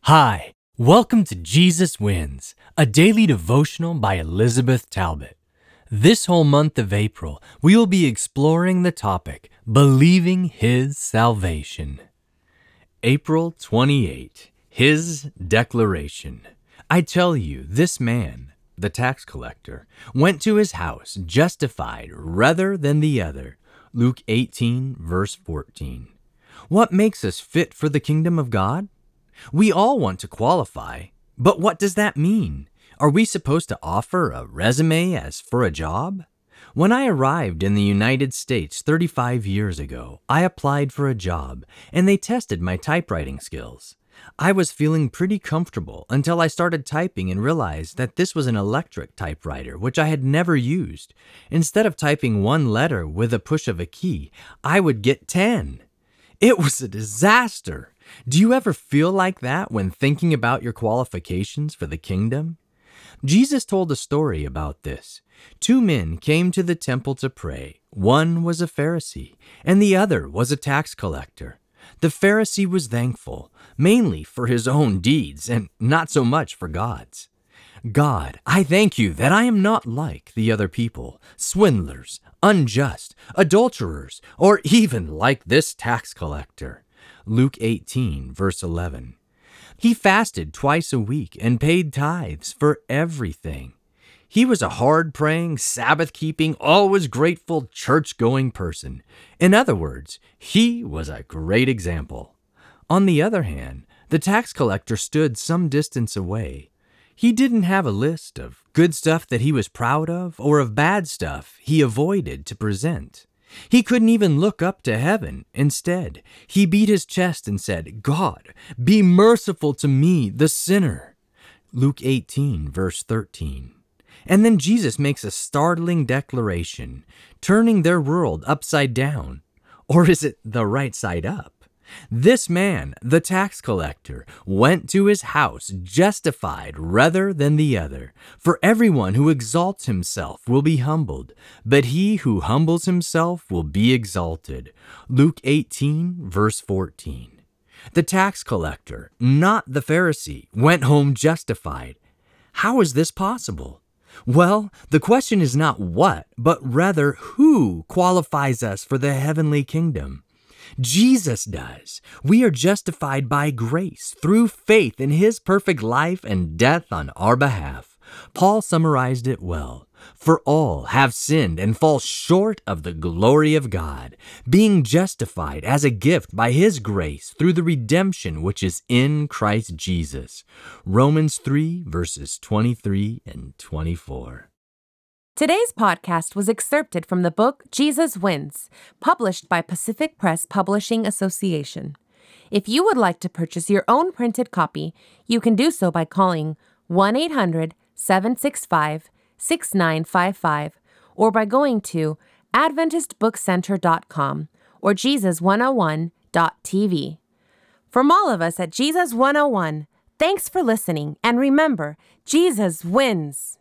Hi, welcome to Jesus Wins, a daily devotional by Elizabeth Talbot. This whole month of April, we will be exploring the topic, Believing His Salvation. April 28, His Declaration. I tell you, this man, the tax collector, went to his house justified rather than the other. Luke 18, verse 14. What makes us fit for the kingdom of God? We all want to qualify, but what does that mean? Are we supposed to offer a resume as for a job? When I arrived in the United States 35 years ago, I applied for a job, and they tested my typewriting skills. I was feeling pretty comfortable until I started typing and realized that this was an electric typewriter, which I had never used. Instead of typing one letter with a push of a key, I would get 10. It was a disaster. Do you ever feel like that when thinking about your qualifications for the kingdom? Jesus told a story about this. 2 men came to the temple to pray. One was a Pharisee, and the other was a tax collector. The Pharisee was thankful, mainly for his own deeds and not so much for God's. God, I thank you that I am not like the other people, swindlers, unjust, adulterers, or even like this tax collector. Luke 18, verse 11. He fasted twice a week and paid tithes for everything. He was a hard-praying, Sabbath-keeping, always grateful, church-going person. In other words, he was a great example. On the other hand, the tax collector stood some distance away. He didn't have a list of good stuff that he was proud of or of bad stuff he avoided to present. He couldn't even look up to heaven. Instead, he beat his chest and said, God, be merciful to me, the sinner. Luke 18, verse 13. And then Jesus makes a startling declaration, turning their world upside down. Or is it the right side up? This man, the tax collector, went to his house justified rather than the other. For everyone who exalts himself will be humbled, but he who humbles himself will be exalted. Luke 18, verse 14. The tax collector, not the Pharisee, went home justified. How is this possible? Well, the question is not what, but rather who qualifies us for the heavenly kingdom. Jesus does. We are justified by grace through faith in his perfect life and death on our behalf. Paul summarized it well. For all have sinned and fall short of the glory of God, being justified as a gift by his grace through the redemption which is in Christ Jesus. Romans 3, verses 23 and 24. Today's podcast was excerpted from the book Jesus Wins, published by Pacific Press Publishing Association. If you would like to purchase your own printed copy, you can do so by calling 1-800-765-6955 or by going to AdventistBookCenter.com or Jesus101.tv. From all of us at Jesus 101, thanks for listening, and remember, Jesus wins!